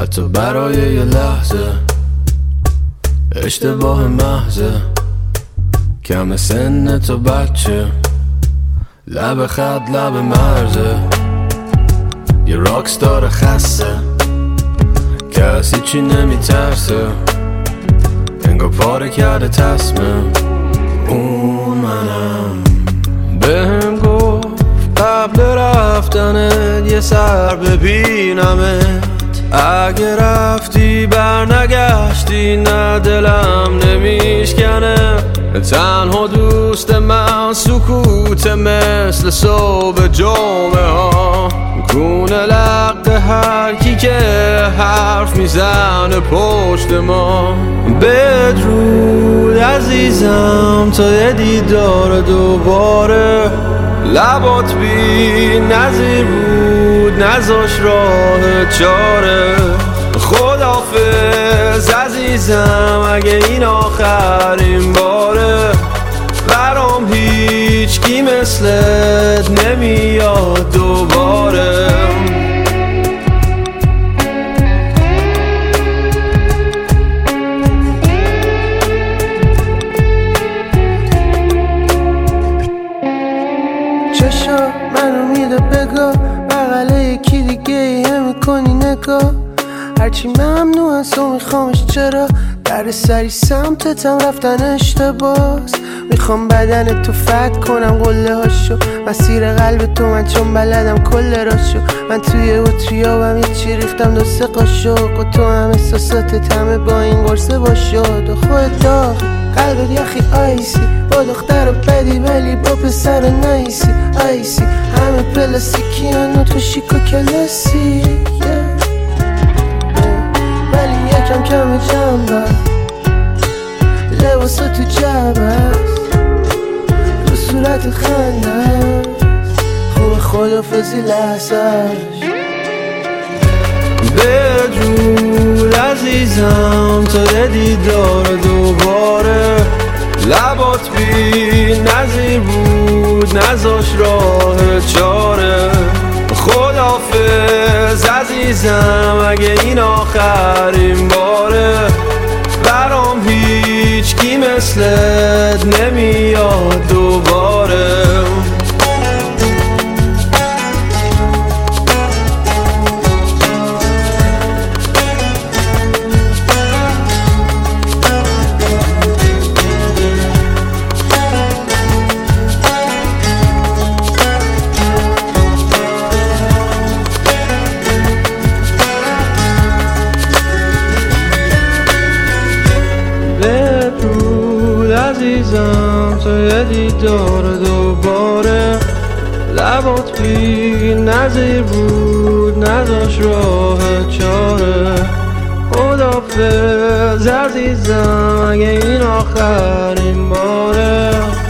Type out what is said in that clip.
حتی برای یه لحظه اشتباه محضه، کم سن تو بچه، لب خط لب مرزه، یه راکستار خسته، کسی چی نمیترسه، انگار پاره کرده تصمیم. اون منم بهم گفت قبل رفتنت یه سر ببینمت، اگه رفتی برنگشتی نه دلم نمیشکنه. تنها دوست من سکوت مثل صبح جمعه ها، کونه لق هر کی که حرف میزنه پشت ما. بدرود عزیزم تا یه دیدار دوباره، لبات بی نظیر بود نذاش راه چاره. خداحافظ عزیزم اگه این آخرین باره، برام هیچکی مثلت نمیاد دوباره. چشا منو میده بگاه، بغله یکی دیگه یه میکنی نگاه. هرچی ممنوع هست و میخوامش، چرا در سری سمتتم رفتن اشتباس. میخوام بدن تو فتح کنم قله هاشو، مسیر قلب تو من چون بلدم کل راشو. من توی اتریابم یه چی ریختم دو سه قاشق، و تو هم احساساتت همه با این قرصه باشد. و خودت داغ قلبت یخی آیسی، با دختر بدی ولی با پسر نایسی. آیسی همه پلاستیکی هنو تو شیک و کلاسی، ولی یکم کم جنبه لباسا تو جبه تو صورت خنده خوب خدافزی لحظهش. بدرود عزیزم تا یه دیدار دوباره، لبات بی نظیر بود نذاش راه چاره. خداحافظ عزیزم اگه این آخرین باره، برام هیچکی مثلت نمیاد دوباره. عزیزم تا یه دیدار دوباره، لبات بی نظیر بود نذاش راه چاره. خداحافظ عزیزم اگه این آخرین باره،